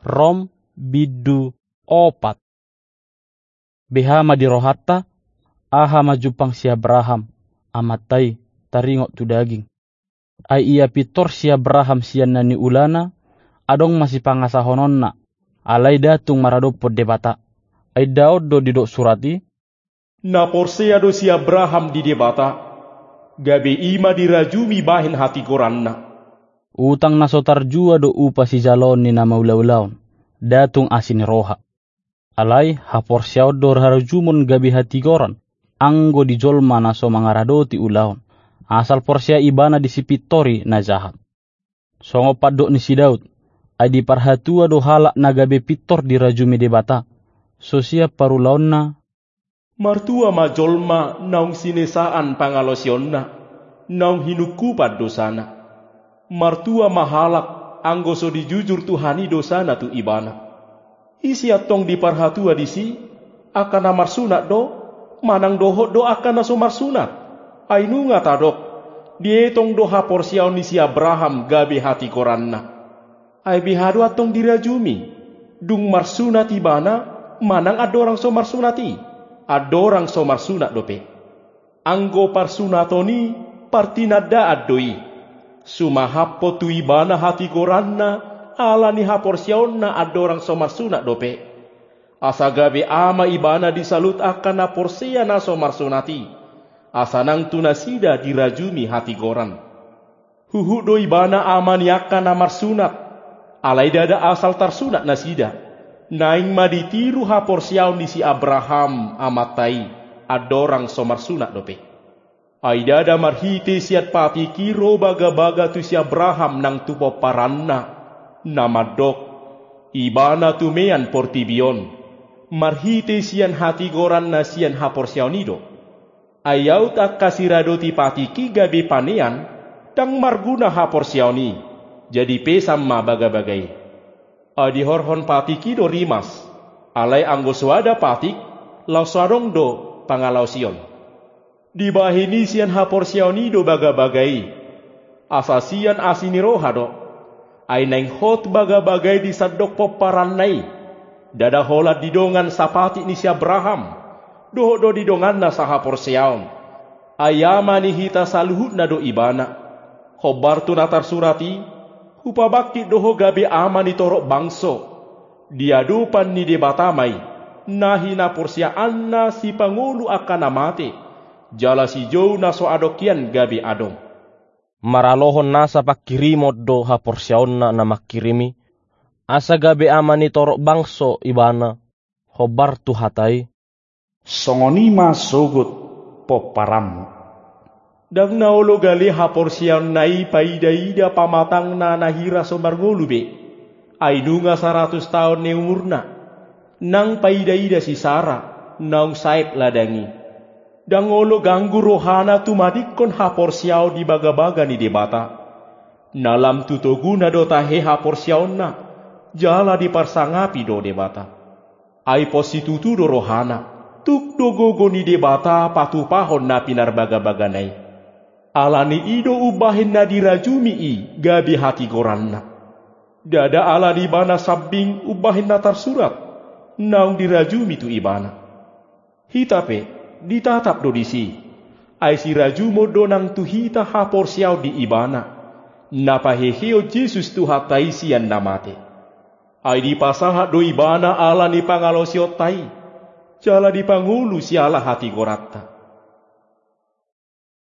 rom bidu opat. Beha madirohatta, aha majupang si Abraham, amatai taringok tu daging. Ai ia pitor si Abraham sian nani ulana, adong masih pangasahononna, alai datung maradopo debata. Ai Daud do didok surati, na porsea do si Abraham di debata, gabe ima dirajumi bahin hati koranna. Utang nasotar jua do upa si jalon ni nama ulaulaun, datung asin roha. Alai haporsiao do harajumun gabe hati koran, anggo di jolma naso mangaradoti ulaun, asal porsia ibana disipitori na jahat. Songo padok ni si Daud, ai di parhatua do halak na gabe pitor dirajumi debata, so siap parulaonna, martua majolma naung sinesaan pangalosionna, naung hinukupad dosana. Martua mahalak anggo so dijujur Tuhani dosana tu ibana. Isi atong di parhatua disi, akan amar sunat do, manang dohot do akan naso marsunat. Ainu ngatadok, dietong doha porsiao ni si Abraham gabe hati koranna. Ai bihadu atong dirajumi, dung marsunat ibana, manang adorang so marsunati, adorang so marsunat dope. Anggo parsunatoni partinada adoi, sumahapo tu ibana hati koranna, ala ni haporsiaonna adorang so marsunat dope. Asa gabe ama ibana disalut akan na porsia na so marsunati, asa nang tunasida dirajumi hati koran. Huhu do ibana ama ni akan na marsunat, alai dada asal tarsunat nasida. Naing maditiru haporsiao ni si Abraham amatai adorang so marsunat dope. Aidada marhite siat pati kiro baga-baga tu si Abraham nang tupo paranna. Namadok ibana tumean portibion. Marhite sian hati goran na sian haporsiao nido. Ayaw tak kasiradoti pati ki gabe panean, tang marguna haporsiao ni. Jadi pesam ma baga-bagai. Adi horhon patiki do rimas, alai anggo suada patik, lau sarong do pangalau sion. Di bahini sian haporsiaoni do baga-bagai, asasian asini roha do, ay neng hot baga-bagai di sadok poparan nai, dada holat didongan sapati ni si Abraham, do didongan na sa haporsiaon, ayama ni hita saluhut na do ibana, khobar tu natar surati, upabakti doho gabe ama ni torok bangso, diadupan ni debatamai, nahina porsia anna si pangulu akan amate, jala si jou naso adokian gabe adong. Maralohon nasa pakirimot do ha porsiaonna na makirimi, asa gabe ama ni torok bangso ibana, hobar tu hatai. Songonima sogut poparamu. Dang naolo gali haporsian nai paida-ida pamatang na nahira somarngulu be. Aidunga 100 tahun ni umurna. Nang paida-ida si Sara, naung saib ladangi. Dang olo ganggu rohana tumadikon haporsiao di baga-baga ni debata. Nalam tutoguna do tahe haporsiao na, jala di parsangapi do debata. Ai positutu do rohana, tuk do gogo ni debata patu pahon na pinar baga-baga nai. Alani ido ubahin na dirajumi i gabi hati goranna. Dada ala di bana sabbing ubahin na tarsurat, naung dirajumi tu ibana. Hitape, ditatap do disi, ay si rajumo do nang tu hita haporsiao di ibana, napaheheo Jesus tu hatai sian namate. Ay di pasahat do ibana ala ni pangalosio tai, jala di pangulu si ala hati goratta.